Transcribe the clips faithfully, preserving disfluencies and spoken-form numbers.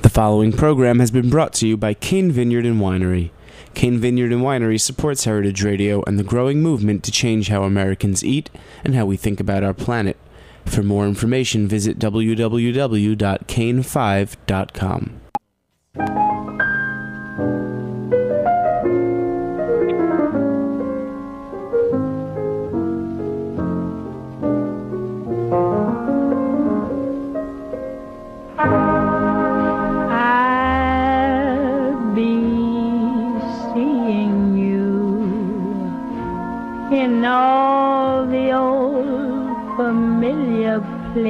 The following program has been brought to you by Cane Vineyard and Winery. Cane Vineyard and Winery supports Heritage Radio and the growing movement to change how Americans eat and how we think about our planet. For more information, visit w w w dot cane five dot com. In all the old familiar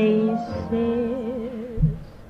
places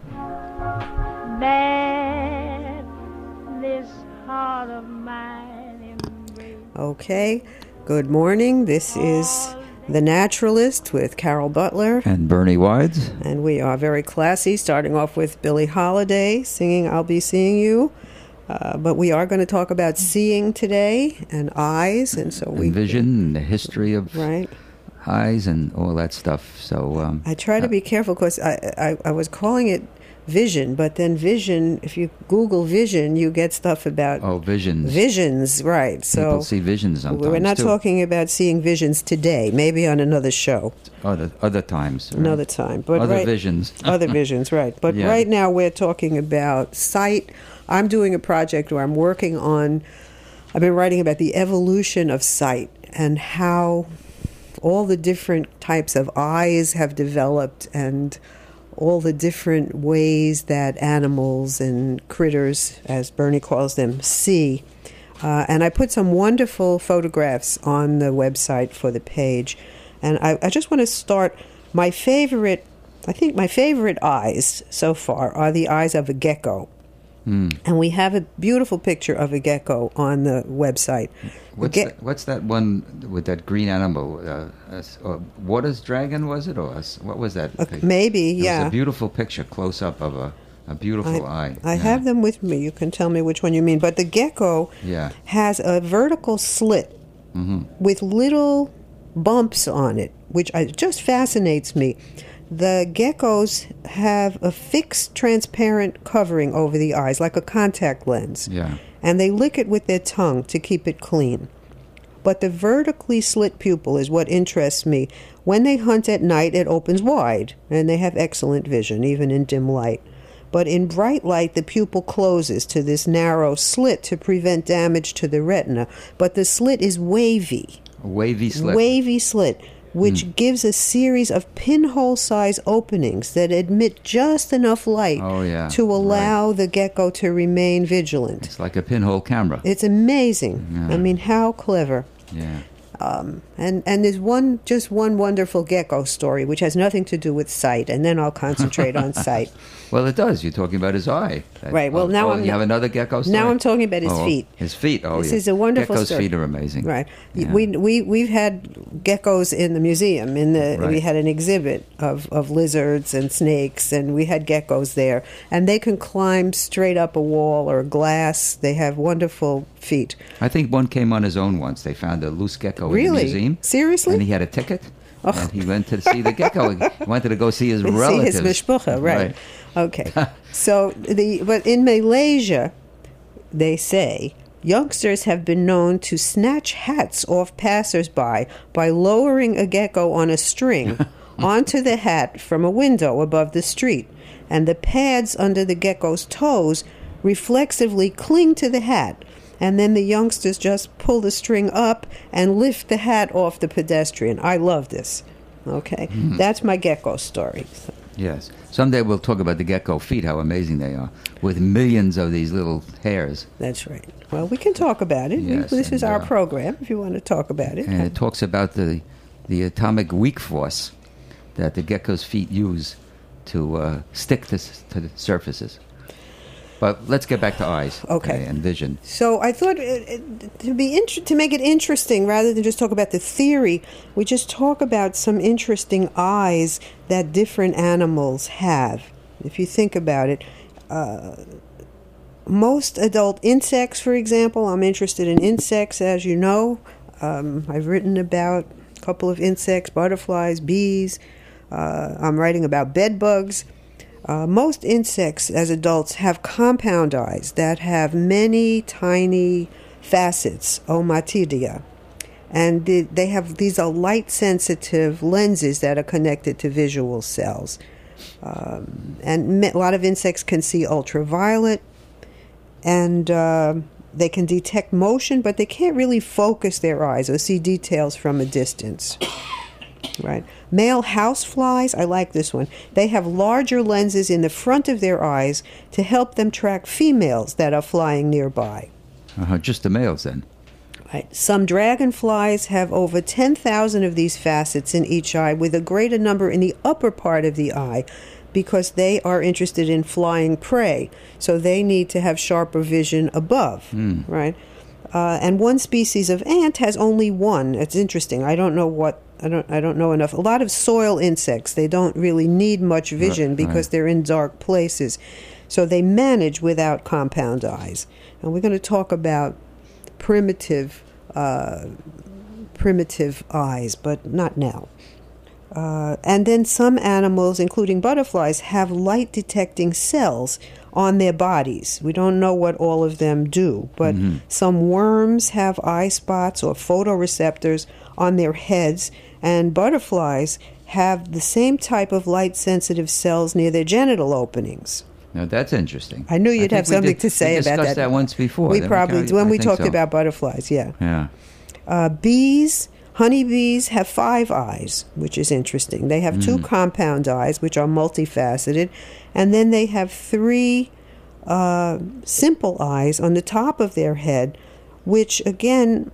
that this heart of mine embraces. Okay, good morning. This is The Naturalist with Carol Butler. And Bernie Wides. And we are very classy, starting off with Billie Holiday singing I'll Be Seeing You. Uh, but we are going to talk about seeing today and eyes, and so we and vision and the history of right. eyes and all that stuff. So um, I try to be careful because I, I I was calling it vision, but then vision. If you Google vision, you get stuff about oh visions, visions, right? So people see visions sometimes. We're not too. talking about seeing visions today. Maybe on another show, other other times, right? another time. But other right, visions, other visions, right? But yeah. right now we're talking about sight. I'm doing a project where I'm working on, I've been writing about the evolution of sight and how all the different types of eyes have developed and all the different ways that animals and critters, as Bernie calls them, see. Uh, and I put some wonderful photographs on the website for the page. And I, I just want to start, my favorite, I think my favorite eyes so far are the eyes of a gecko. Mm. And we have a beautiful picture of a gecko on the website. What's, Ge- that, what's that one with that green animal? Uh, uh, uh, Water's dragon, was it? Or uh, what was that? Uh, maybe, it yeah. was a beautiful picture, close up of a, a beautiful I, eye. I yeah. have them with me. You can tell me which one you mean. But the gecko yeah. has a vertical slit mm-hmm. with little bumps on it, which I, just fascinates me. The geckos have a fixed transparent covering over the eyes, like a contact lens. Yeah. And they lick it with their tongue to keep it clean. But the vertically slit pupil is what interests me. When they hunt at night, it opens wide, and they have excellent vision, even in dim light. But in bright light, the pupil closes to this narrow slit to prevent damage to the retina. But the slit is wavy. A wavy slit. Wavy slit. Which mm. gives a series of pinhole-sized openings that admit just enough light oh, yeah. to allow right. the gecko to remain vigilant. It's like a pinhole camera. It's amazing. Yeah. I mean, how clever. Yeah. Um, and, and there's one, just one wonderful gecko story, which has nothing to do with sight, and then I'll concentrate on sight. Well, it does. You're talking about his eye. That, right. Well, oh, now oh, I'm you have another gecko story? Now I'm talking about his oh, feet. His feet. Oh, this yeah. is a wonderful Gecko's story. feet are amazing. Right. Yeah. We we we've had geckos in the museum. In the right. we had an exhibit of, of lizards and snakes, and we had geckos there. And they can climb straight up a wall or a glass. They have wonderful feet. I think one came on his own once. They found a loose gecko really? in the museum. Seriously? And he had a ticket. Oh. And he went to see the gecko. He wanted to go see his relatives. See his mishpucha, right. right. Okay. So, the but in Malaysia, they say, youngsters have been known to snatch hats off passersby by lowering a gecko on a string onto the hat from a window above the street. And the pads under the gecko's toes reflexively cling to the hat. And then the youngsters just pull the string up and lift the hat off the pedestrian. I love this. Okay. Mm-hmm. That's my gecko story. So. Yes. Someday we'll talk about the gecko feet, how amazing they are, with millions of these little hairs. That's right. Well, we can talk about it. Yes, we, this is and, our uh, program, if you want to talk about it. And it talks about the, the atomic weak force that the gecko's feet use to uh, stick to, to the surfaces. But let's get back to eyes okay. okay, and vision. So I thought it, it, to be int- to make it interesting, rather than just talk about the theory, we just talk about some interesting eyes that different animals have. If you think about it, uh, most adult insects, for example, I'm interested in insects, as you know. Um, I've written about a couple of insects, butterflies, bees. Uh, I'm writing about bed bugs. Uh, most insects, as adults, have compound eyes that have many tiny facets, ommatidia. And the, they have these are light-sensitive lenses that are connected to visual cells. Um, and a lot of insects can see ultraviolet, and uh, they can detect motion, but they can't really focus their eyes or see details from a distance. Right. Male houseflies, I like this one. They have larger lenses in the front of their eyes to help them track females that are flying nearby. Uh-huh, just the males then. Right. Some dragonflies have over ten thousand of these facets in each eye, with a greater number in the upper part of the eye, because they are interested in flying prey. So they need to have sharper vision above, Mm. right? Uh, and one species of ant has only one. It's interesting. I don't know what I don't I don't know enough. A lot of soil insects, they don't really need much vision Right, because right. they're in dark places. So they manage without compound eyes. And we're going to talk about primitive uh, primitive eyes, but not now. Uh, and then some animals, including butterflies, have light-detecting cells on their bodies. We don't know what all of them do, but Mm-hmm. some worms have eye spots or photoreceptors on their heads, and butterflies have the same type of light-sensitive cells near their genital openings. Now that's interesting. I knew you'd think have we something did- to say we about discussed that. that once before. We Then probably, carried- when I we think talked so. about butterflies, yeah. Yeah. Uh, bees, honeybees have five eyes, which is interesting. They have two compound eyes, which are multifaceted, and then they have three uh, simple eyes on the top of their head, which again,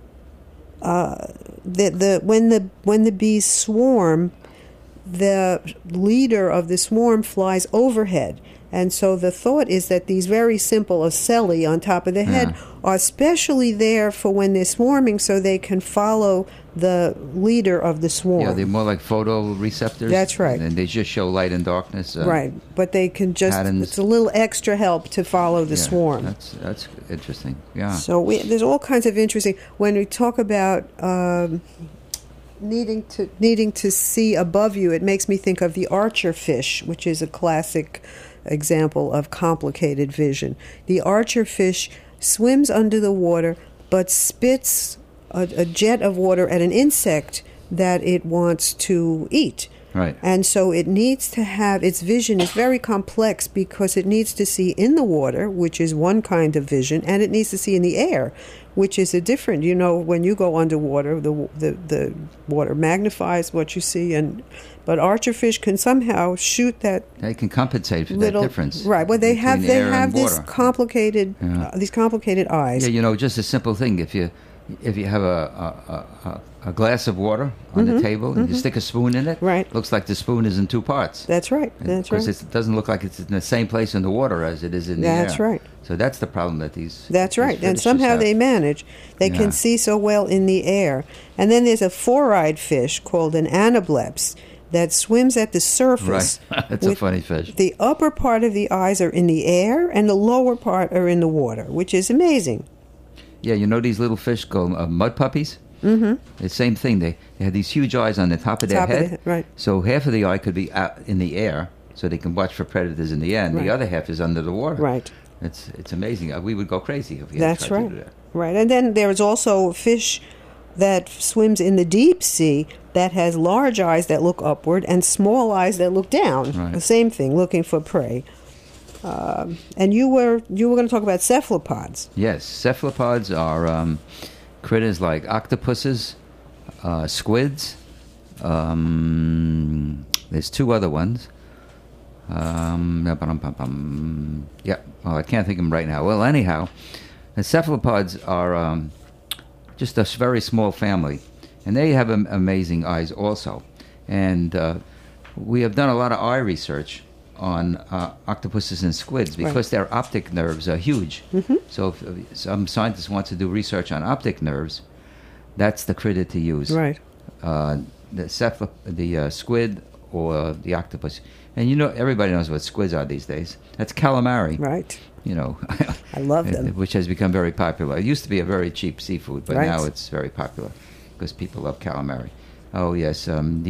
uh, the the when the when the bees swarm, the leader of the swarm flies overhead. And so the thought is that these very simple ocelli on top of the head Yeah. are specially there for when they're swarming, so they can follow the leader of the swarm. Yeah, they're more like photoreceptors. That's right. And they just show light and darkness. Uh, Right, but they can just, patterns. it's a little extra help to follow the yeah, swarm. That's that's interesting. Yeah. So we, there's all kinds of interesting, when we talk about um, needing to needing to see above you, it makes me think of the archer fish, which is a classic example of complicated vision. The archer fish swims under the water but spits a, a jet of water at an insect that it wants to eat. Right. And so it needs to have, its vision is very complex because it needs to see in the water, which is one kind of vision, and it needs to see in the air, which is a different, you know, when you go underwater, the the, the water magnifies what you see, and but archerfish can somehow shoot that They can compensate for little that difference. right. Well, they have between they air have and this water. complicated Yeah. uh, these complicated eyes. Yeah, you know, just a simple thing. If you if you have a a, a, a glass of water on the table and you stick a spoon in it, Mm-hmm. Right. looks like the spoon is in two parts. That's right. That's right. Because it doesn't look like it's in the same place in the water as it is in the air. That's right. So that's the problem that these. That's these right. And fetishes somehow have. they manage. They Yeah. can see so well in the air. And then there's a four-eyed fish called an anableps that swims at the surface. Right. That's a with- funny fish. The upper part of the eyes are in the air, and the lower part are in the water, which is amazing. Yeah, you know these little fish called uh, mud puppies? Mm-hmm. The same thing. They, they have these huge eyes on the top of their Top of head. the head, right. So half of the eye could be out in the air, so they can watch for predators in the air, and Right. the other half is under the water. Right. It's it's amazing. Uh, We would go crazy if we had That's tried right. to do that. Right. And then there is also a fish that swims in the deep sea that has large eyes that look upward and small eyes that look down. Right. The same thing, looking for prey. Um, and you were you were going to talk about cephalopods. Yes, cephalopods are um, critters like octopuses, uh, squids. Um, there's two other ones. Um, ba-dum-bum-bum. yeah, well, I can't think of them right now. Well, anyhow, the cephalopods are um, just a s- very small family, and they have am- amazing eyes also. And uh, we have done a lot of eye research on uh, octopuses and squids because their optic nerves are huge. So if uh, some scientist wants to do research on optic nerves, that's the critter to use. Right. Uh, the cephalop- the uh, squid or the octopus. And you know, everybody knows what squids are these days. That's calamari. Right. You know, I love them. which has become very popular. It used to be a very cheap seafood, but Right. now it's very popular because people love calamari. Oh yes, um, the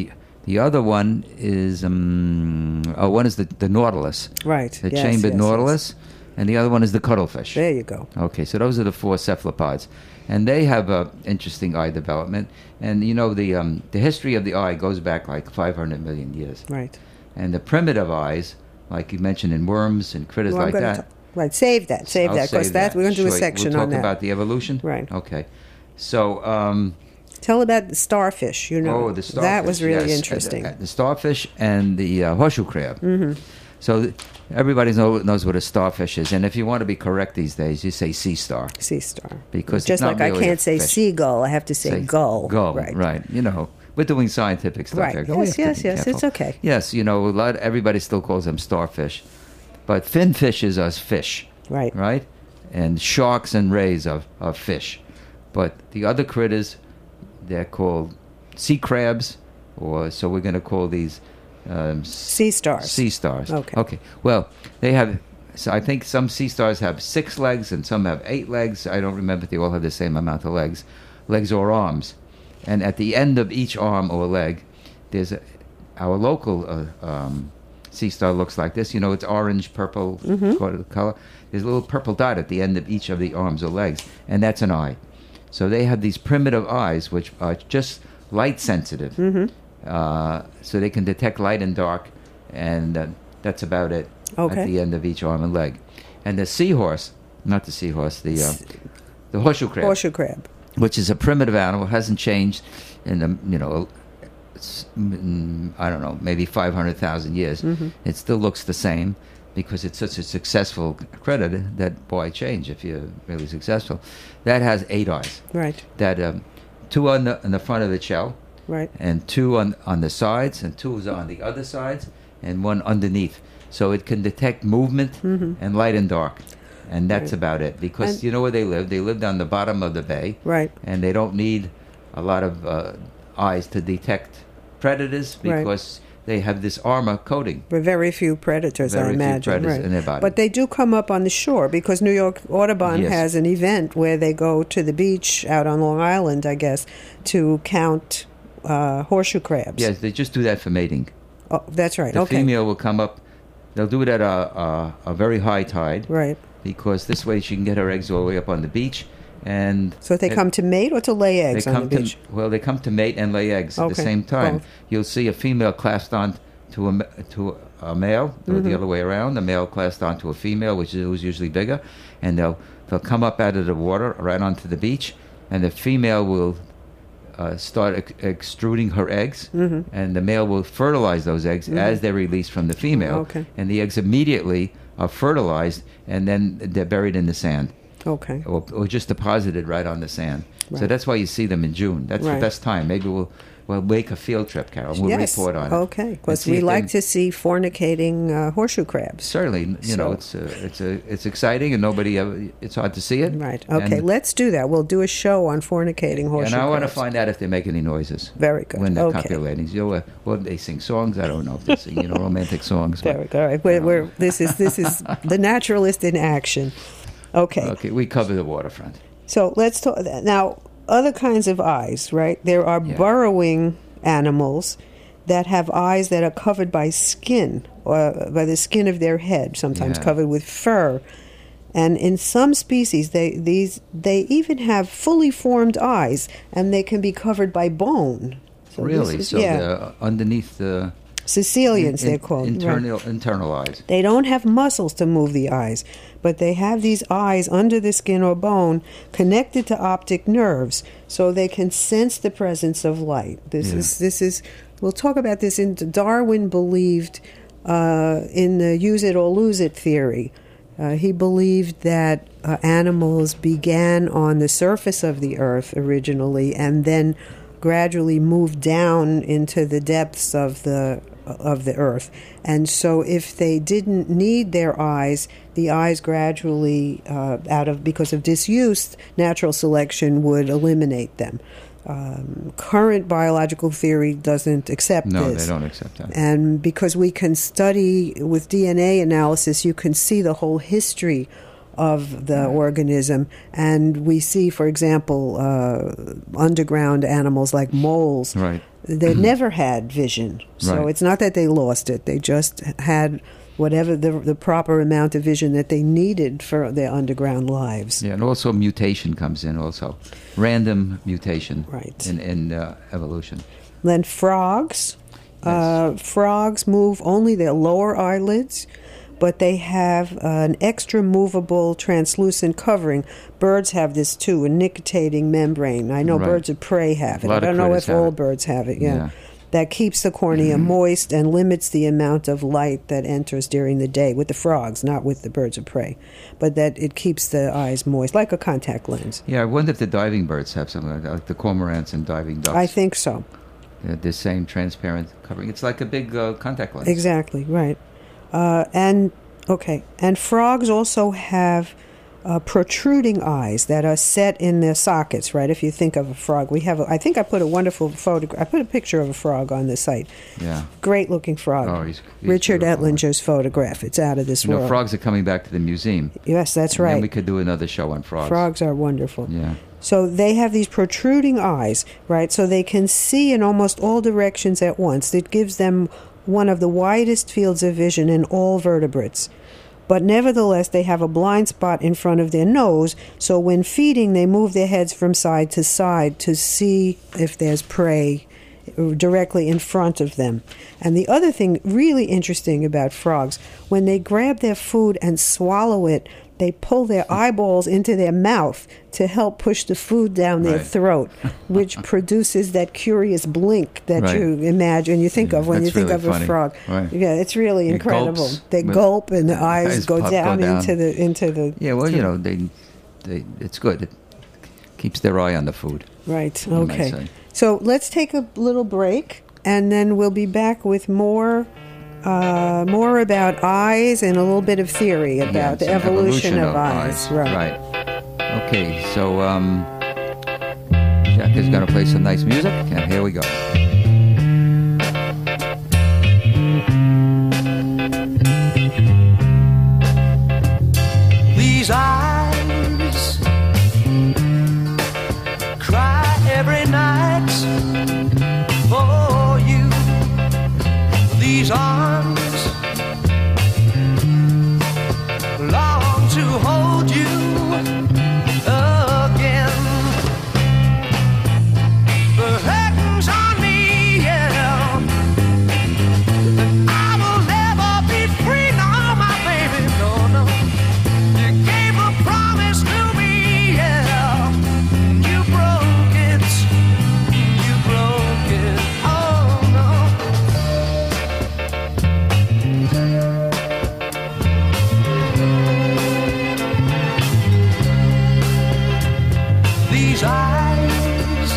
The other one is um, oh, one is the, the nautilus, Right. the yes, chambered yes, nautilus, and the other one is the cuttlefish. yes. There you go. Okay, so those are the four cephalopods, and they have a interesting eye development. And you know the um, the history of the eye goes back like five hundred million years, Right. and the primitive eyes, like you mentioned in worms and critters Well, I'm like gonna that. ta- right. Save that. Save I'll that because save that we're going to do a Shall we- section we'll on talk that. about the evolution. Right. Okay. So. Um, Tell about the starfish. You know, Oh, the starfish. that was really yes. interesting. Uh, The, the starfish and the uh, horseshoe crab. Mm-hmm. So th- everybody know, knows what a starfish is, and if you want to be correct these days, you say sea star Sea star. because Just it's not like I really a can't say fish. seagull, I have to say, gull. Gull, Right. right? You know, we're doing scientific stuff Right. here. Yes, We have to yes, be yes, careful. it's okay. Yes, you know, a lot. Everybody still calls them starfish, but fin fishes are fish, Right. right? And sharks and rays are, are fish, but the other critters, they're called sea crabs, or so we're going to call these um, s- Sea stars. Sea stars. Okay. Okay. Well, they have. So I think some sea stars have six legs and some have eight legs. I don't remember if they all have the same amount of legs, legs or arms. And at the end of each arm or leg, there's a, our local uh, um, sea star looks like this. You know, it's orange, purple Mm-hmm. color. There's a little purple dot at the end of each of the arms or legs, and that's an eye. So they have these primitive eyes, which are just light sensitive, Mm-hmm. uh, so they can detect light and dark, and uh, that's about it Okay. at the end of each arm and leg. And the seahorse, not the seahorse, the uh, the horseshoe crab, Horseshoe crab. which is a primitive animal, hasn't changed in the you know, it's, mm, I don't know, maybe five hundred thousand years. Mm-hmm. It still looks the same because it's such a successful critter that why change if you're really successful. That has eight eyes. Right. That um, two on the on the front of the shell, Right. and two on on the sides, and two is on the other sides, and one underneath. So it can detect movement Mm-hmm. and light and dark, and that's Right. about it. Because And- you know where they live? They live down the bottom of the bay, Right. and they don't need a lot of uh, eyes to detect predators Right. because they have this armor coating. But very few predators, Very I few imagine. predators right. in their body. But they do come up on the shore because New York Audubon Yes. has an event where they go to the beach out on Long Island, I guess, to count uh, horseshoe crabs. Yes, they just do that for mating. Oh, that's right. The okay. female will come up. They'll do it at a, a, a very high tide. Right. Because this way she can get her eggs all the way up on the beach, and So they it- come to mate or to lay eggs they on come the to beach? well, they come to mate and lay eggs at the Okay, same time. both. You'll see a female clasped on to a ma- to a male, or Mm-hmm. the other way around. The male clasped onto a female, which is who's usually bigger, and they'll they'll come up out of the water right onto the beach, and the female will uh, start ex- extruding her eggs, Mm-hmm. and the male will fertilize those eggs as they're released from the female, Okay. and the eggs immediately are fertilized, and then they're buried in the sand. Okay. Or, or just deposited right on the sand. So Right. that's why you see them in June. That's Right. the best time. Maybe we'll we'll make a field trip, Carol. We'll yes. report on it. Okay. And Because see we if like they- to see fornicating uh, horseshoe crabs. Certainly, you know, So- it's a, it's a, it's exciting, and nobody ever. It's hard to see it. Right. Okay. And, Let's do that. We'll do a show on fornicating horseshoe and I want to crabs. find out if they make any noises Very good. when they're Okay. copulating. You know, uh, well, they sing songs. I don't know if they sing, you know, romantic songs. but- Very good. All right. We're, we're, this is this is the naturalist in action. Okay. Okay, we cover the waterfront. So let's talk now. Other kinds of eyes, right? There are Yeah. burrowing animals that have eyes that are covered by skin, or by the skin of their head, sometimes Yeah. covered with fur. And in some species, they these they even have fully formed eyes, and they can be covered by bone. So this Really? is- So yeah, they're underneath the Sicilians in- they're called. right. internal internal eyes. They don't have muscles to move the eyes, but they have these eyes under the skin or bone connected to optic nerves, so they can sense the presence of light. This Yeah. is this is. We'll talk about this. In Darwin believed uh, in the use it or lose it theory. Uh, he believed that uh, animals began on the surface of the earth originally, and then gradually moved down into the depths of the of the earth. And so if they didn't need their eyes, the eyes gradually uh, out of because of disuse, natural selection would eliminate them. Um, current biological theory doesn't accept No, this. they don't accept that. And because we can study with D N A analysis, you can see the whole history of the organism. And we see, for example, uh, underground animals like moles. Right. they never had vision. So Right. it's not that they lost it. They just had whatever the, the proper amount of vision that they needed for their underground lives. Yeah, and also mutation comes in also. Random mutation Right. in, in uh, evolution. Then frogs. Uh, frogs move only their lower eyelids, but they have uh, an extra movable translucent covering. Birds have this too, a nictitating membrane. I know Right. birds of prey have it. A lot I of don't know critters if all have it. birds have it, yeah. Yeah. That keeps the cornea moist and limits the amount of light that enters during the day with the frogs, not with the birds of prey. But that it keeps the eyes moist, like a contact lens. Yeah, I wonder if the diving birds have something like that, like the cormorants and diving ducks. I think so. They're the same transparent covering. It's like a big uh, contact lens. Exactly, right. Uh, and, okay, and frogs also have uh, protruding eyes that are set in their sockets, right? If you think of a frog, we have, a, I think I put a wonderful photograph, I put a picture of a frog on the site. Yeah. Great looking frog. Oh, he's- he's Richard beautiful. Etlinger's photograph. It's out of this You know, world. frogs are coming back to the museum. Yes, that's And then right. we could do another show on frogs. Frogs are wonderful. Yeah. So they have these protruding eyes, right? So they can see in almost all directions at once. It gives them one of the widest fields of vision in all vertebrates. But nevertheless, they have a blind spot in front of their nose, so when feeding, they move their heads from side to side to see if there's prey directly in front of them. And the other thing really interesting about frogs, when they grab their food and swallow it, they pull their eyeballs into their mouth to help push the food down their Right. throat, which produces that curious blink that Right. you imagine, you think Yeah, of when you that's think really of a funny. frog. Right. Yeah, it's really It incredible. gulps They with- gulp and the eyes, eyes go, pop- go down down. into the into the Yeah, well, you know, they, they, it's good. It keeps their eye on the food. right. you might Okay. say. So let's take a little break, and then we'll be back with more. Uh, more about eyes and a little bit of theory about Yeah, the some evolution, of, eyes. Right. Right. Okay, so um, Jack is going to play some nice music, and here we go. These eyes cry every night for you. These arms long to hold you again. The curtains on me, yeah. And I will never be free, no, my baby, no, no. You gave a promise to me, yeah. You broke it, you broke it, oh no. These eyes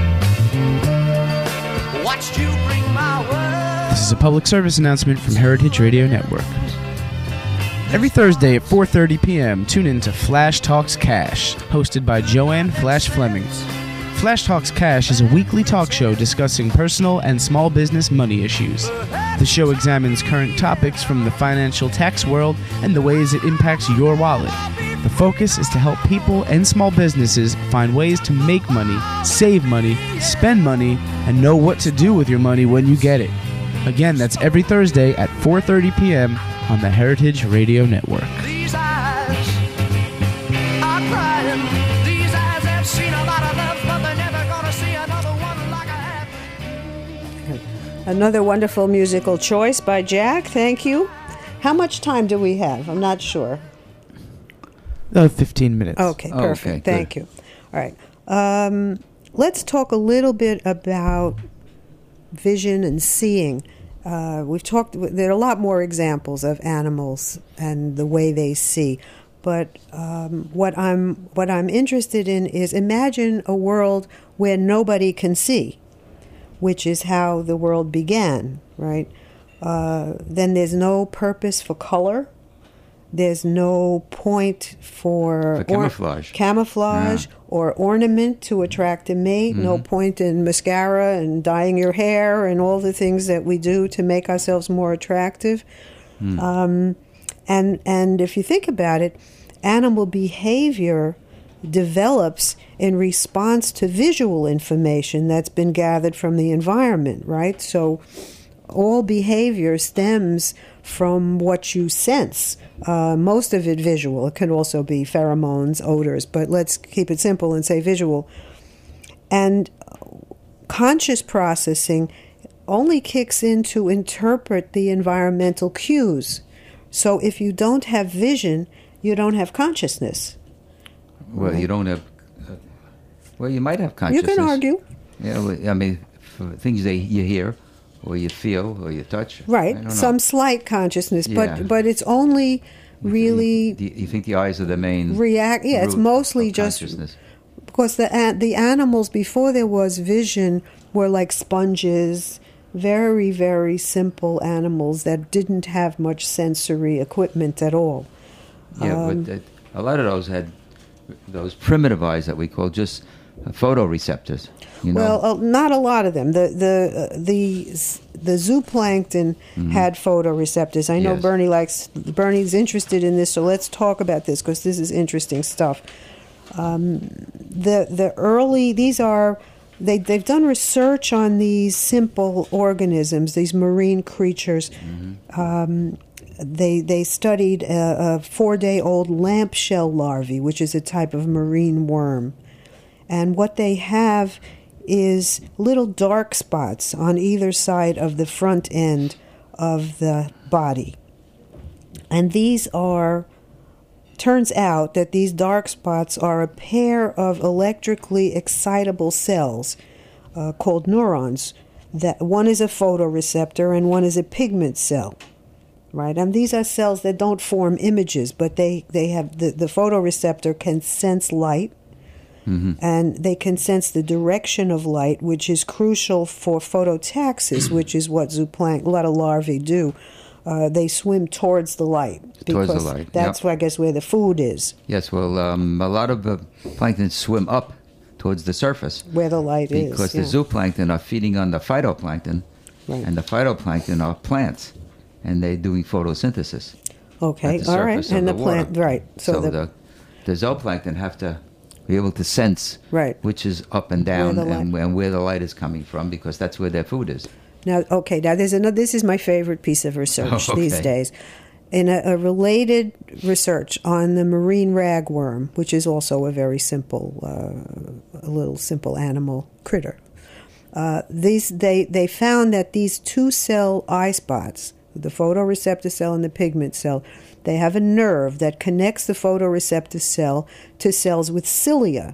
watched you bring my world. This is a public service announcement from Heritage Radio Network. Every Thursday at four thirty p.m., tune in to Flash Talks Cash, hosted by Joanne Flash Fleming. Flash Talks Cash is a weekly talk show discussing personal and small business money issues. The show examines current topics from the financial tax world and the ways it impacts your wallet. The focus is to help people and small businesses find ways to make money, save money, spend money, and know what to do with your money when you get it. Again, that's every Thursday at four thirty p.m. on the Heritage Radio Network. These eyes are crying. These eyes have seen a lot of love, but they're never gonna see another one like I have. Another wonderful musical choice by Jack. Thank you. How much time do we have? I'm not sure. Uh, fifteen minutes. Okay, Oh, perfect. okay, Thank you. All right. Um, let's talk a little bit about vision and seeing. Uh, we've talked. There are a lot more examples of animals and the way they see, but um, what I'm what I'm interested in is imagine a world where nobody can see, which is how the world began, right? Uh, then there's no purpose for color. There's no point for, For camouflage. camouflage Yeah. or ornament to attract a mate. No point in mascara and dyeing your hair and all the things that we do to make ourselves more attractive. Um, and and if you think about it, animal behavior develops in response to visual information that's been gathered from the environment, right? So all behavior stems from what you sense, uh, most of it visual. It can also be pheromones, odors, but let's keep it simple and say visual. And conscious processing only kicks in to interpret the environmental cues. So if you don't have vision, you don't have consciousness. Well, Right. you don't have. Uh, well, you might have You consciousness. can argue. Yeah, well, I mean, for things that you hear, or you feel, or you touch. I Right, don't know. some slight consciousness, Yeah. but but it's only really Do you, you think the eyes are the main react. Yeah, it's root mostly of just consciousness? because the an- the animals before there was vision were like sponges, very very simple animals that didn't have much sensory equipment at all. Yeah, Um, but uh, a lot of those had those primitive eyes that we call just uh, photoreceptors. You know? Well, uh, not a lot of them. The the uh, the the zooplankton had photoreceptors. I know Yes. Bernie likes Bernie's interested in this, so let's talk about this because this is interesting stuff. Um, the the early these are they they've done research on these simple organisms, these marine creatures. Um, they they studied a, a four day old lamp shell larvae, which is a type of marine worm. And what they have is little dark spots on either side of the front end of the body. And these are, turns out that these dark spots are a pair of electrically excitable cells uh, called neurons. That one is a photoreceptor and one is a pigment cell. Right, and these are cells that don't form images, but they, they have the, the photoreceptor can sense light. Mm-hmm. And they can sense the direction of light, which is crucial for phototaxis, which is what zooplankton, a lot of larvae do. Uh, they swim towards the light Towards the because light, that's, yep. I guess, where the food is, Yes, well, um, a lot of uh, plankton swim up towards the surface where the light is. because yeah. the zooplankton are feeding on the phytoplankton, Right. and the phytoplankton are plants, and they're doing photosynthesis. Okay, at the all right, surface of and the, the plant, water. right? So, So, the, the, the zooplankton have to be able to sense Right. which is up and down Where the and, and where the light is coming from because that's where their food is. now, okay, now there's another. This is my favorite piece of research Oh, these okay. days. In a, a related research on the marine ragworm, which is also a very simple, uh, a little simple animal critter. Uh, these they they found that these two cell eye spots, the photoreceptor cell and the pigment cell, they have a nerve that connects the photoreceptor cell to cells with cilia.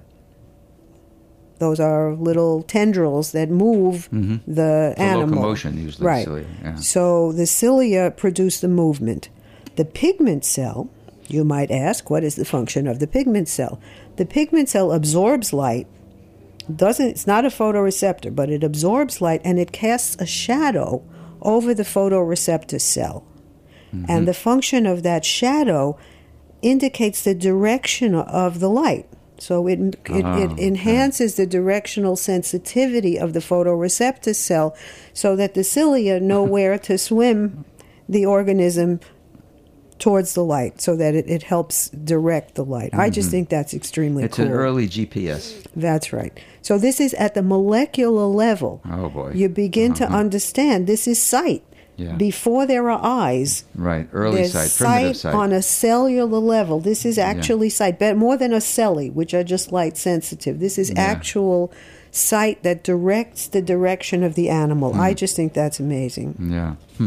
Those are little tendrils that move the For animal. locomotion, usually. Right. cilia, yeah. So the cilia produce the movement. The pigment cell, you might ask, what is the function of the pigment cell? The pigment cell absorbs light. Doesn't it's not a photoreceptor, but it absorbs light and it casts a shadow over the photoreceptor cell. And the function of that shadow indicates the direction of the light. So it it, Oh, it enhances the directional sensitivity of the photoreceptor cell so that the cilia know where to swim the organism towards the light so that it, it helps direct the light. I just think that's extremely It's cool. an early G P S. That's right. So this is at the molecular level. Oh, boy. You begin to Uh-huh. understand this is sight. Yeah. Before there are eyes, Right, early there's sight, primitive sight. on a cellular level. This is actually sight, but more than a celli, which are just light sensitive. This is Yeah. actual sight that directs the direction of the animal. Mm. I just think that's amazing. yeah. Hmm.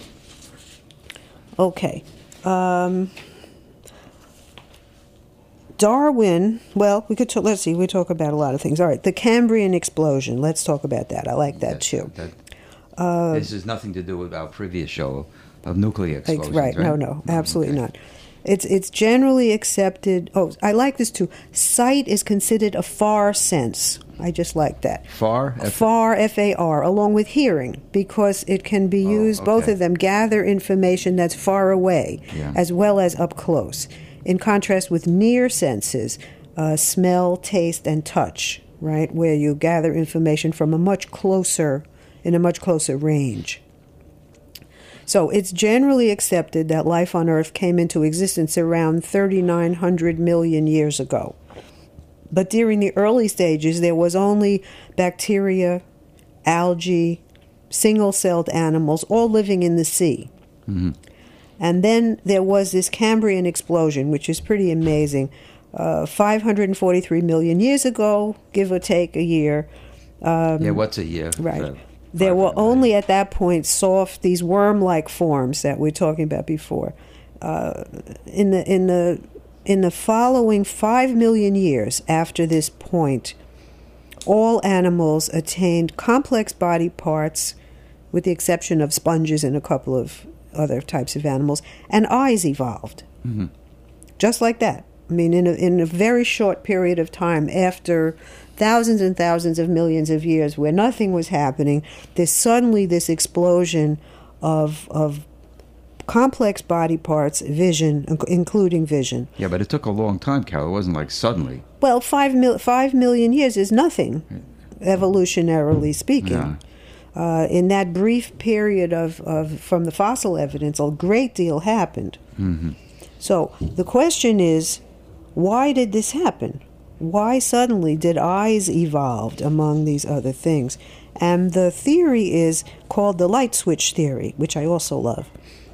Okay. Um, Darwin, well, we could talk, let's see, we talk about a lot of things. All right, the Cambrian explosion. Let's talk about that. I like that Yes, too. that- Uh, this has nothing to do with our previous show of nuclear Ex- explosions, right. right? No, no, absolutely okay. not. It's it's generally accepted. Oh, I like this too. Sight is considered a far sense. I just like that. Far? F- Far, F A R, along with hearing, because it can be Oh, used, both okay. of them gather information that's far away Yeah. as well as up close. In contrast with near senses, uh, smell, taste, and touch, right, where you gather information from a much closer, in a much closer range. So it's generally accepted that life on Earth came into existence around thirty-nine hundred million years ago. But during the early stages, there was only bacteria, algae, single-celled animals, all living in the sea. Mm-hmm. And then there was this Cambrian explosion, which is pretty amazing. Uh, five hundred forty-three million years ago, give or take a year. Um, yeah, what's a year? Right. So, there were five hundred only at that point soft, these worm-like forms that we were talking about before. Uh, in the in the in the following five million years after this point, all animals attained complex body parts, with the exception of sponges and a couple of other types of animals, and eyes evolved. Mm-hmm. Just like that. I mean, in a, in a very short period of time, after thousands and thousands of millions of years where nothing was happening, there's suddenly this explosion of of complex body parts, vision, including vision. Yeah, but it took a long time, Carol. It wasn't like suddenly. Well, five, mil- five million years is nothing, evolutionarily speaking. Yeah. Uh, in that brief period of, of from the fossil evidence, a great deal happened. Mm-hmm. So the question is, why did this happen? Why suddenly did eyes evolve among these other things? And the theory is called the light switch theory, which I also love.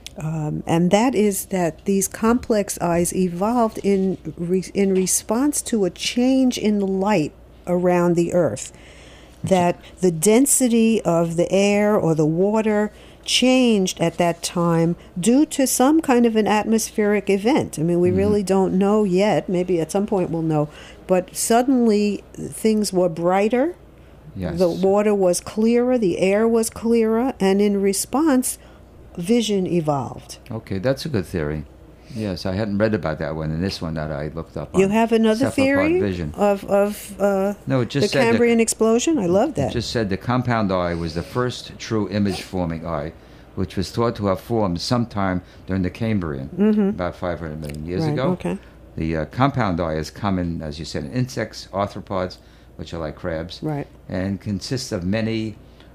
Um, and that is that these complex eyes evolved in re- in response to a change in the light around the Earth. That the density of the air or the water changed at that time due to some kind of an atmospheric event. I mean, we mm-hmm. really don't know yet. Maybe at some point we'll know. But suddenly things were brighter. Yes. The water was clearer. The air was clearer. And in response, vision evolved. Okay, that's a good theory. Yes, I hadn't read about that one, and this one that I looked up on. You have another cephalopod theory vision. of, of uh, no, it just the said Cambrian the, explosion? I love that. It just said the compound eye was the first true image-forming eye, which was thought to have formed sometime during the Cambrian, mm-hmm. about five hundred million years right, ago. Okay. The uh, compound eye is common, as you said, in insects, arthropods, which are like crabs, right, and consists of many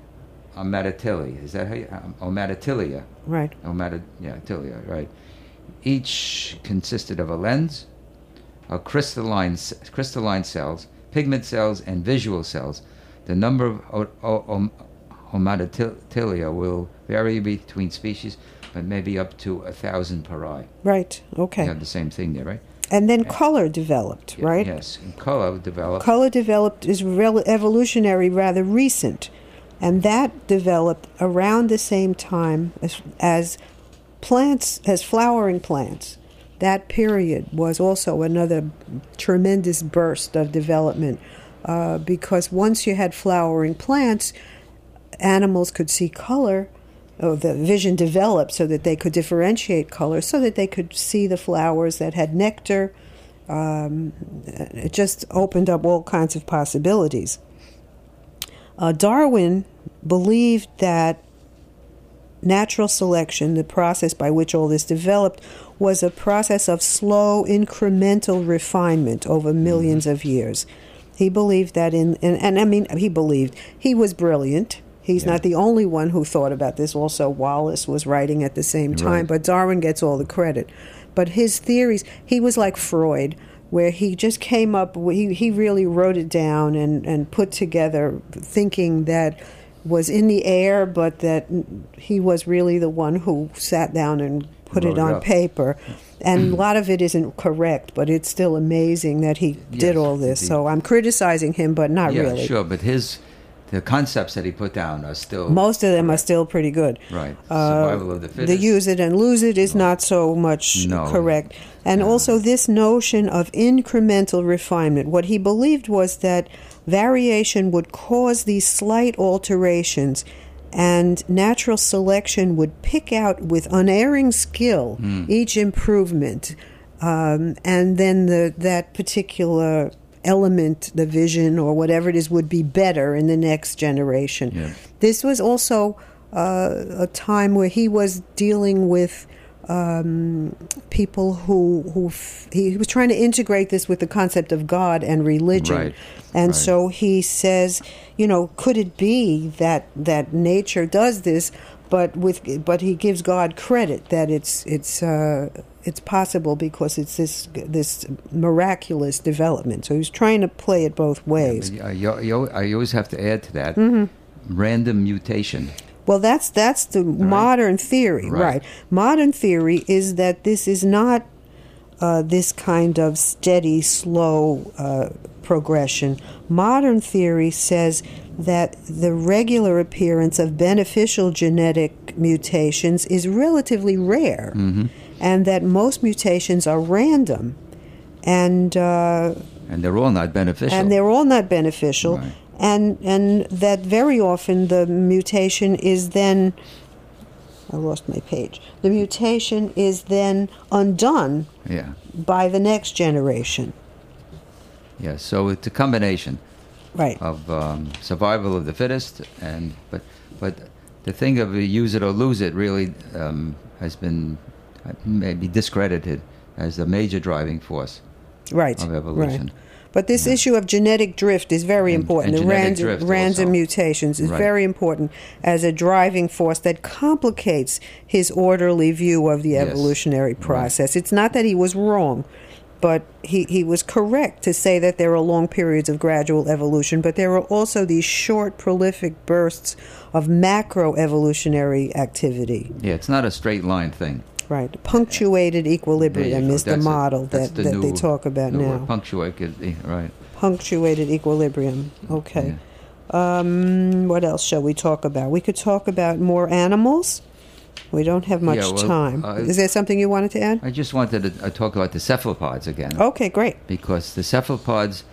omatotili. Is that how you... Um, omatotili. Right. Omatid, yeah, tilia, right. Each consisted of a lens, a crystalline crystalline cells, pigment cells, and visual cells. The number of o- o- omatotilia will vary between species, but maybe up to a thousand per eye. Right, okay. You have the same thing there, right? And then color developed, Yeah, right? Yes, and color developed. Color developed is rel- evolutionary, rather recent. And that developed around the same time as, as plants, as flowering plants. That period was also another tremendous burst of development uh, because once you had flowering plants, animals could see color, or the vision developed so that they could differentiate color, so that they could see the flowers that had nectar. Um, it just opened up all kinds of possibilities. Uh, Darwin believed that natural selection, the process by which all this developed, was a process of slow, incremental refinement over millions of years. He believed that in, and, and I mean, he believed, he was brilliant. He's yeah. not the only one who thought about this. Also, Wallace was writing at the same time, right. but Darwin gets all the credit. But his theories, he was like Freud, where he just came up, he, he really wrote it down and, and put together thinking that was in the air, but that he was really the one who sat down and put Wrote it on it up. paper. And a lot of it isn't correct, but it's still amazing that he Yes, did all this. indeed. So I'm criticizing him, but not yeah, really. sure, but his the concepts that he put down are still Most of them are correct. still pretty good. Right. Uh, Survival of the the fittest. use it and lose it is not so much No. correct. And No. also this notion of incremental refinement. What he believed was that variation would cause these slight alterations, and natural selection would pick out with unerring skill Mm. each improvement. Um, and then the that particular element, the vision or whatever it is, would be better in the next generation. Yeah. This was also uh, a time where he was dealing with um, people who who f- he was trying to integrate this with the concept of God and religion. Right. And Right. so he says, you know, could it be that that nature does this, but with but he gives God credit that it's it's uh, it's possible because it's this this miraculous development. So he's trying to play it both ways. But you, you, you always have to add to that Mm-hmm. random mutation. Well, that's that's the modern theory, Right. right. Modern theory is that this is not uh, this kind of steady, slow uh, progression. Modern theory says that the regular appearance of beneficial genetic mutations is relatively rare, Mm-hmm. and that most mutations are random, and uh, And they're all not beneficial. and they're all not beneficial. Right. And and that very often the mutation is then, I lost my page. The mutation is then undone Yeah. by the next generation. Yeah. So it's a combination Right. of um, survival of the fittest, and but but the thing of use it or lose it really um, has been uh, maybe discredited as the major driving force Right. of evolution. Right. But this issue of genetic drift is very And- important. and the genetic random, drift random also. mutations is Right. very important as a driving force that complicates his orderly view of the Yes. evolutionary process. It's not that he was wrong, but he, he was correct to say that there are long periods of gradual evolution, but there are also these short, prolific bursts of macroevolutionary activity. Yeah, it's not a straight line thing. Right. Punctuated There you equilibrium go. is the That's it. model That's that, the that they new- talk about new word. now. Punctuated, eh, right? Punctuated equilibrium. Okay. Um, what else shall we talk about? We could talk about more animals. We don't have much Yeah, well, time. uh, Is there something you wanted to add? I just wanted to uh, talk about the cephalopods again. Okay, great. Because the cephalopods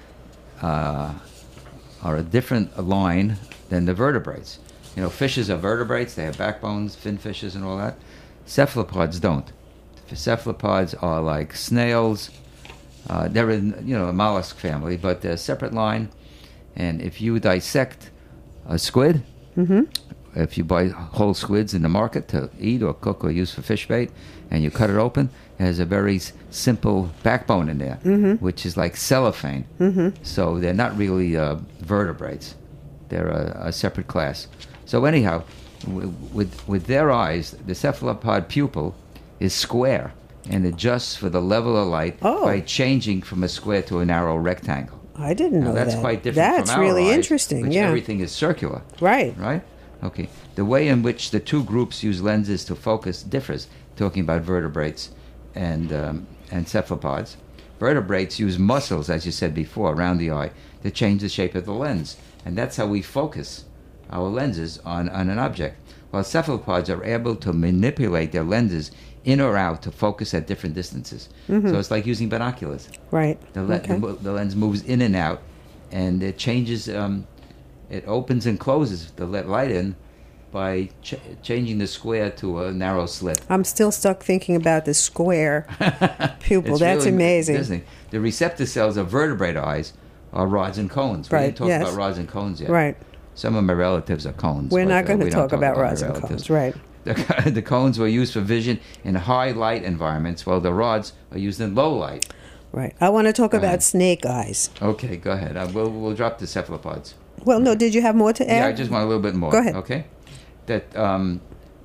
uh, are a different line than the vertebrates. You know, fishes are vertebrates; they have backbones, fin fishes, and all that. Cephalopods don't. The cephalopods are like snails. Uh, they're in, you know, a mollusk family, but they're a separate line. And if you dissect a squid, Mm-hmm. if you buy whole squids in the market to eat or cook or use for fish bait, and you cut it open, it has a very s- simple backbone in there, Mm-hmm. which is like cellophane. Mm-hmm. So they're not really uh, vertebrates; they're a, a separate class. So anyhow, w- with with their eyes, the cephalopod pupil is square and adjusts for the level of light Oh. by changing from a square to a narrow rectangle. I didn't Now know that's that. quite different That's from our really eyes, interesting. which Yeah. everything is circular. Right. Right? Okay. The way in which the two groups use lenses to focus differs, talking about vertebrates and, um, and cephalopods. Vertebrates use muscles, as you said before, around the eye to change the shape of the lens. And that's how we focus our lenses on, on an object. While cephalopods are able to manipulate their lenses in or out to focus at different distances. So it's like using binoculars. Right. The, le- Okay. the, mo- the lens moves in and out, and it changes. Um, it opens and closes to let light in by ch- changing the square to a narrow slit. I'm still stuck thinking about the square pupil. It's That's really amazing. Disney. The receptor cells of vertebrate eyes are rods and cones. We Right, didn't talk yes. about rods and cones yet. Right. Some of my relatives are cones. We're but, not uh, going to we don't talk about my rods and relatives. cones. Right. The, the cones were used for vision in high light environments, while the rods are used in low light. Right. I want to talk Go about ahead. snake eyes. Okay, go ahead. Uh, we'll, we'll drop the cephalopods. Well, no, did you have more to add? Yeah, I just want a little bit more. Go ahead. Okay, that um,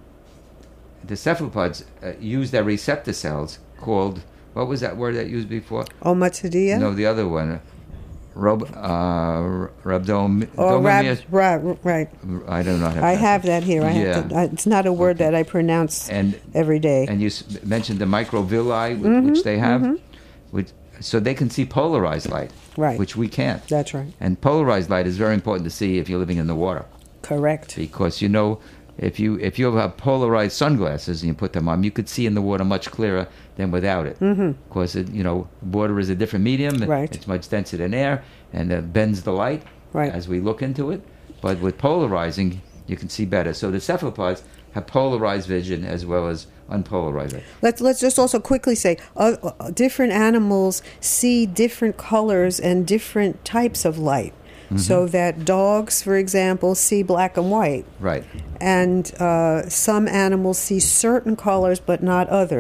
the cephalopods uh, use their receptor cells called, what was that word that used before? Omatidia? No, the other one. Rob, uh, rhabdom, Or rab, rhabdomyia- rab, right. I don't know. how to I pronounce have it. that here. I yeah. have to, I, it's not a word that I pronounce and every day. and you s- mentioned the microvilli, wh- Mm-hmm, which they have, which, so they can see polarized light, Right. which we can't. That's right. And polarized light is very important to see if you're living in the water. Correct. Because you know, if you if you have polarized sunglasses and you put them on, you could see in the water much clearer than without it. Mm-hmm. Because it, you know, water is a different medium. and Right. It's much denser than air, and it bends the light Right. as we look into it. But with polarizing, you can see better. So the cephalopods have polarized vision as well as unpolarized vision. Let's let's just also quickly say uh, uh, different animals see different colors and different types of light. Mm-hmm. So that dogs, for example, see black and white, Right. and uh, some animals see certain colors but not others.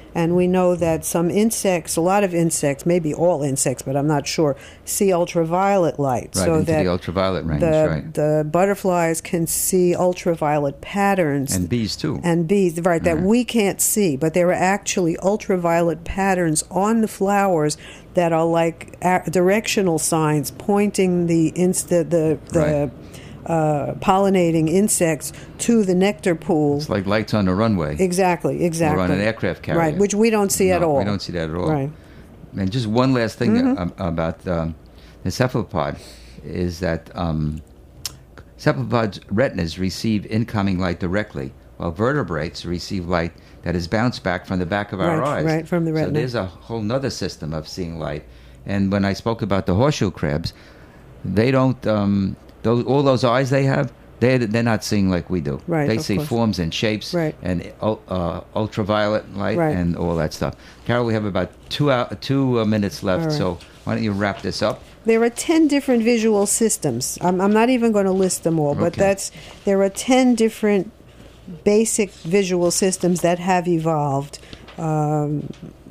And we know that some insects, a lot of insects, maybe all insects, but I'm not sure, see ultraviolet light. Right, so into that the ultraviolet range, the, right. the butterflies can see ultraviolet patterns. And bees, too. And bees, right, that Right. we can't see. But there are actually ultraviolet patterns on the flowers that are like a- directional signs pointing the, inst- the, the, the Right. uh, pollinating insects to the nectar pool. It's like lights on a runway. Exactly, exactly. Or on an aircraft carrier. Right, which we don't see No, at all. we don't see that at all. Right. And just one last thing Mm-hmm. a- about um, the cephalopod is that um, cephalopods' retinas receive incoming light directly, while vertebrates receive light that is bounced back from the back of our Right, eyes. right, from the So retina. there's a whole nother system of seeing light. And when I spoke about the horseshoe crabs, they don't, um, those, all those eyes they have, they they're not seeing like we do. Right, They of see course. forms and shapes Right. and ul- uh, ultraviolet light Right. and all that stuff. Carol, we have about two hou- two uh, minutes left, All right. so why don't you wrap this up? There are ten different visual systems. I'm, I'm not even going to list them all, but Okay. that's there are ten different basic visual systems that have evolved um,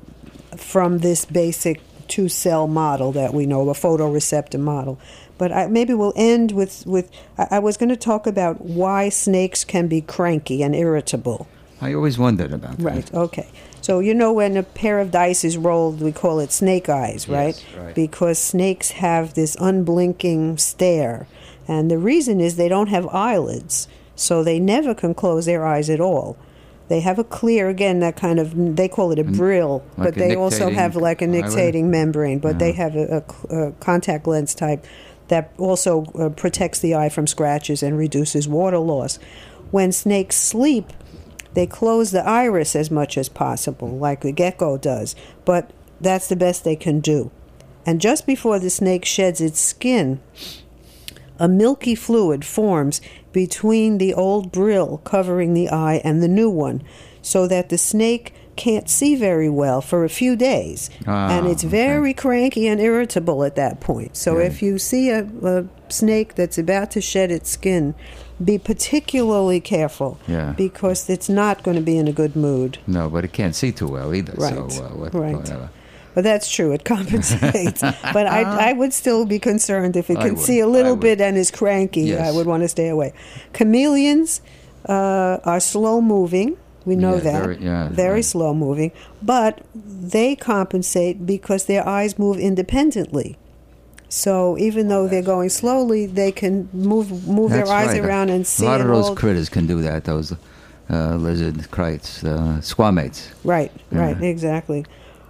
from this basic two-cell model that we know, a photoreceptor model. But I, maybe we'll end with, with I, I was going to talk about why snakes can be cranky and irritable. I always wondered about that. Right, okay. So you know when a pair of dice is rolled, we call it snake eyes, right? Yes, right. Because snakes have this unblinking stare. And the reason is they don't have eyelids, so they never can close their eyes at all. They have a clear, again, that kind of, they call it a brill, like but a they also nictating have like a eyelid? nictating membrane, but they Yeah. have a, a, a contact lens type that also uh, protects the eye from scratches and reduces water loss. When snakes sleep, they close the iris as much as possible, like the gecko does, but that's the best they can do. And just before the snake sheds its skin, a milky fluid forms between the old brill covering the eye and the new one, so that the snake can't see very well for a few days. Ah, and it's okay. very cranky and irritable at that point. So Right. if you see a, a snake that's about to shed its skin, be particularly careful, Yeah. because it's not going to be in a good mood. No, but it can't see too well either. Right, So, uh, what, right. whatever. But that's true, it compensates. But I, I would still be concerned if it I can would, see a I little would. bit and is cranky. Yes. I would want to stay away. Chameleons uh, are slow moving. We know Yeah, that. very- yeah, Very right. slow moving. But they compensate because their eyes move independently. So even though they're going slowly, they can move move That's their eyes right. around and see A lot of it those all. critters can do that, those uh, lizard krites, uh, squamates. Right, right, Yeah. exactly.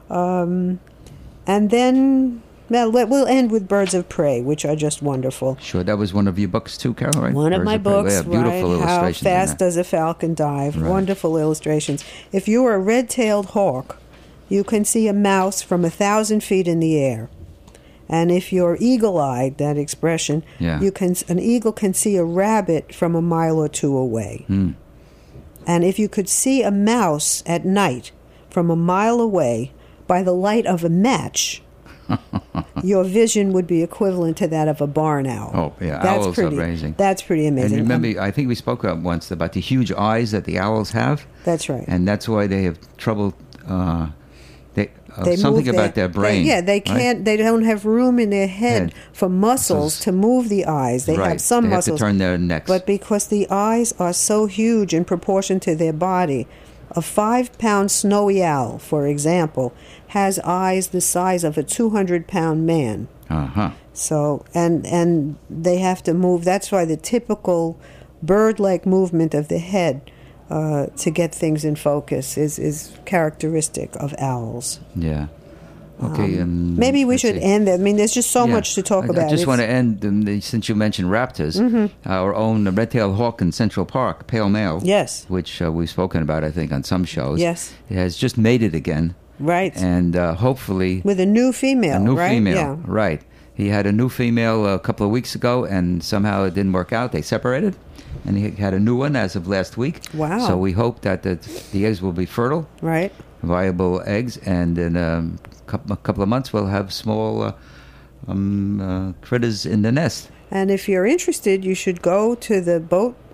Um, and then, well, let- we'll end with Birds of Prey, which are just wonderful. Sure, that was one of your books too, Carol, right? One of Birds my Prey. books, Yeah, beautiful right? How illustrations in fast there. does a falcon dive? Right. Wonderful illustrations. If you are a red-tailed hawk, you can see a mouse from a thousand feet in the air. And if you're eagle-eyed, that expression, Yeah. you can an eagle can see a rabbit from a mile or two away. Hmm. And if you could see a mouse at night from a mile away by the light of a match, your vision would be equivalent to that of a barn owl. Oh, yeah, that's owls are pretty, amazing. That's pretty And amazing. remember, I think we spoke about once about the huge eyes that the owls have, That's right. and that's why they have trouble. Uh, they, uh, They something move about their, they- brain. yeah, they right? can't. They don't have room in their head Head. for muscles Muscles. to move the eyes. They right. have some they muscles, have to turn their necks. but because the eyes are so huge in proportion to their body, a five-pound snowy owl, for example, has eyes the size of a two hundred pound man. uh huh. So and and they have to move. That's why the typical bird-like movement of the head uh, to get things in focus is is characteristic of owls. Yeah. Okay. um, Maybe we let's should see. end there. I mean, there's just so Yeah. much to talk I, about. I just It's- want to end, um, the, since you mentioned raptors, Mm-hmm. our own red-tailed hawk in Central Park, pale male, Yes. which uh, we've spoken about, I think, on some shows. Yes. It has just mated again, Right. and uh, hopefully With a new female, a new right? female. Yeah. Right. He had a new female a couple of weeks ago, and somehow it didn't work out. They separated, and he had a new one as of last week. Wow. So we hope that the, the eggs will be fertile, Right. viable eggs, and in a couple, a couple of months we'll have small uh, um, uh, critters in the nest. And if you're interested, you should go to the boat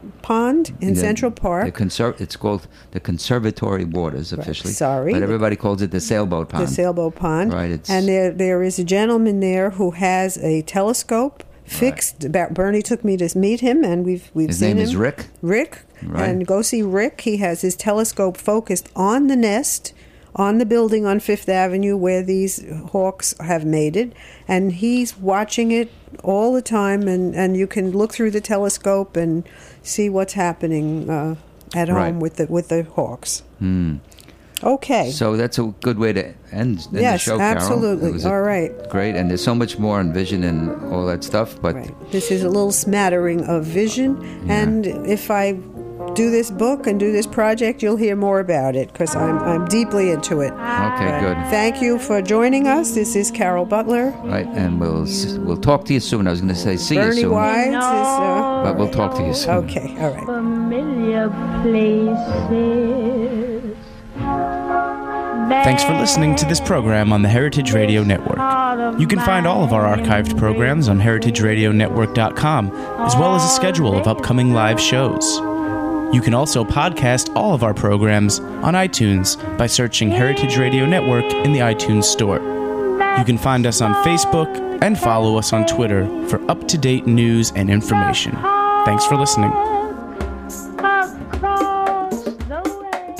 Pond in The- Central The Park. conser- it's called the Conservatory Waters officially. sorry. But everybody calls it the Sailboat Pond. The Sailboat Pond. Right, it's- and there there is a gentleman there who has a telescope fixed. About Bernie took me to meet him, and we've we've His seen name him. is Rick. Rick, Right. and go see Rick. He has his telescope focused on the nest, on the building on Fifth Avenue where these hawks have mated, and he's watching it all the time. And, and you can look through the telescope and see what's happening uh, at Right. home with the with the hawks. Hmm. Okay. So that's a good way to end, end the Yes, show, Carol. absolutely. It was a- All right. Great. And there's so much more on vision and all that stuff. But Right. This is a little smattering of vision, Yeah. and if I do this book and do this project, you'll hear more about it because I'm I'm deeply into it. okay, good. Thank you for joining us. This is Carol Butler. Right, and we'll s- we'll talk to you soon. I was going to say see Bernie you soon, Wise is. Uh, but we'll talk to you soon. okay, all right. Familiar places. Thanks for listening to this program on the Heritage Radio Network. You can find all of our archived programs on heritage radio network dot com, as well as a schedule of upcoming live shows. You can also podcast all of our programs on iTunes by searching Heritage Radio Network in the iTunes Store. You can find us on Facebook and follow us on Twitter for up-to-date news and information. Thanks for listening. Across the way.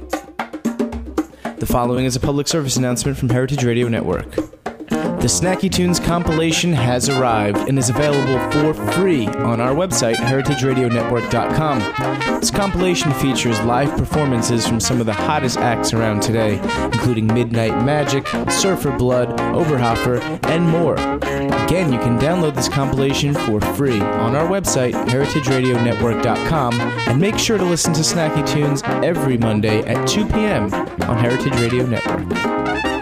The following is a public service announcement from Heritage Radio Network. The Snacky Tunes compilation has arrived and is available for free on our website, heritage radio network dot com. This compilation features live performances from some of the hottest acts around today, including Midnight Magic, Surfer Blood, Oberhofer, and more. Again, you can download this compilation for free on our website, heritage radio network dot com, and make sure to listen to Snacky Tunes every Monday at two p.m. on Heritage Radio Network.